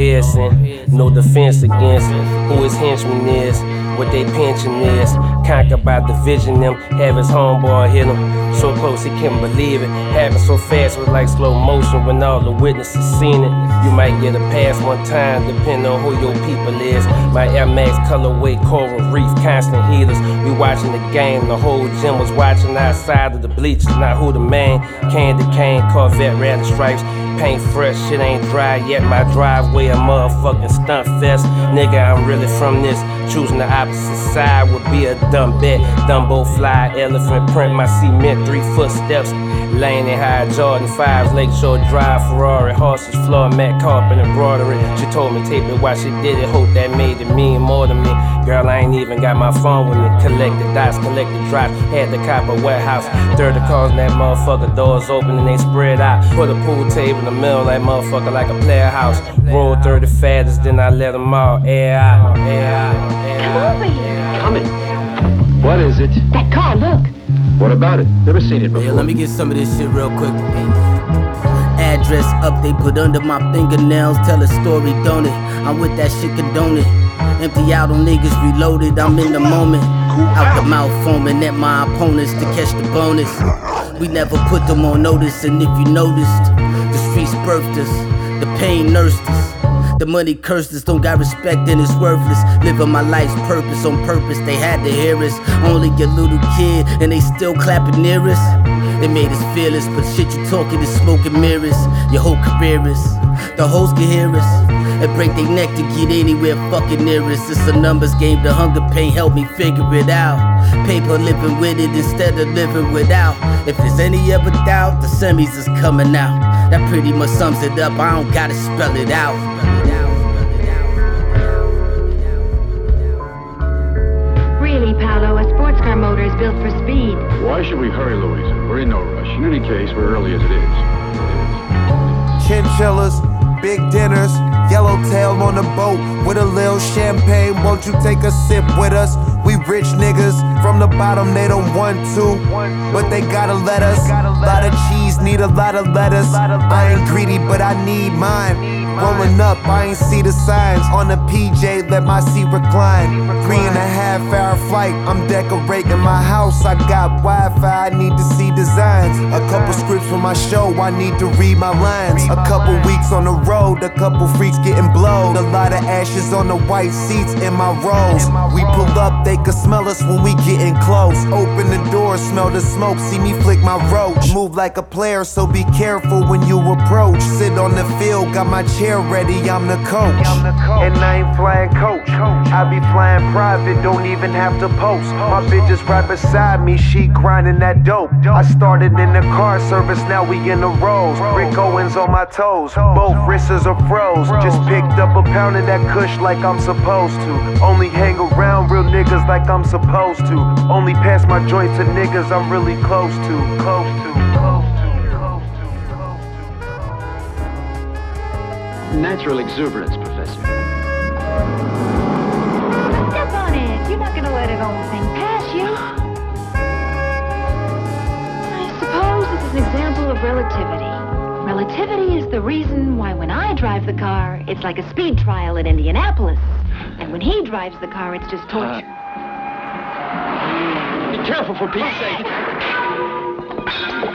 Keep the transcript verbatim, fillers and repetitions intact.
heads and no defense against who his henchman is, what they pension is. Conquered by division, them have his homeboy hit him so close he couldn't believe it. Happened so fast it was like slow motion when all the witnesses seen it. You might get a pass one time depending on who your people is. My Air Max colorway coral reef constant heaters. We watching the game, the whole gym was watching outside of the bleachers. Not who the man, Candy Cane, Corvette, red stripes. Paint fresh, shit ain't dry yet. My driveway a motherfucking stunt fest. Nigga, I'm really from this. Choosing the opposite side would be a dumb bet. Dumbo fly, elephant print, my cement, three footsteps. Lane and high Jordan fives, Lakeshore Drive, Ferrari, horses, floor mat, carpet, embroidery. She told me tape it while she did it. Hope that made it mean more to me. Girl, I ain't even got my phone with me. Collect the dots, collect the drops. Had the cop a warehouse. thirty cars in that motherfucker, doors open and they spread out. Put a pool table in the middle, that motherfucker like a player house. Roll thirty fattest, then I let them all air out, air out, air out. Come over here. Coming. What is it? That car, look. What about it? Never seen it before. Yeah, let me get some of this shit real quick. Address up, they put under my fingernails. Tell a story, don't it? I'm with that shit, condone it. Empty out on niggas reloaded, I'm in the moment. Out the mouth foaming at my opponents to catch the bonus. We never put them on notice, and if you noticed, the streets birthed us, the pain nursed us. The money cursed us, don't got respect and it's worthless. Living my life's purpose on purpose, they had to hear us. Only a little kid and they still clapping near us. They made us fearless, but shit you talking is smoke and mirrors. Your whole career is, the hoes can hear us and break their neck to get anywhere fucking near us. It's a numbers game, the hunger pain helped me figure it out. Paper living with it instead of living without. If there's any ever doubt, the semis is coming out. That pretty much sums it up, I don't gotta spell it out. Really, Paolo, a sports car motor is built for speed. Why should we hurry, Louisa? We're in no rush. In any case, we're early as it is. Chinchillas, big dinners, yellowtail on the boat with a little champagne. Won't you take a sip with us? We rich niggas from the bottom, they don't want to, but they gotta let us. Lot of cheese, need a lot of lettuce. I ain't greedy, but I need mine. Rolling up, I ain't see the signs. On the P J, let my seat recline. Three and a half hour flight, I'm decorating my house. I got Wi-Fi, I need to see designs. A couple scripts for my show, I need to read my lines. A couple weeks on the road, a couple freaks getting blowed. A lot of ashes on the white seats in my rolls. We pull up, they can smell us when we getting close. Open the door, smell the smoke, see me flick my roach. Move like a player, so be careful when you approach. Sit on the field, got my chair ready, I'm the coach. And I ain't flying coach, I be flying private, don't even have to post. My bitch is right beside me, she grinding that dope. I started in the car service, now we in the rolls. Rick Owens on my toes, both wrists are froze. Just picked up a pound of that kush like I'm supposed to. Only hang around real niggas like I'm supposed to. Only pass my joint to niggas I'm really close to. Close to, close to. Natural exuberance, Professor. Step on it. You're not gonna let an old thing pass you. I suppose this is an example of relativity. Relativity is the reason why when I drive the car, it's like a speed trial in Indianapolis. And when he drives the car, it's just torture. Uh, be careful, for Pete's sake.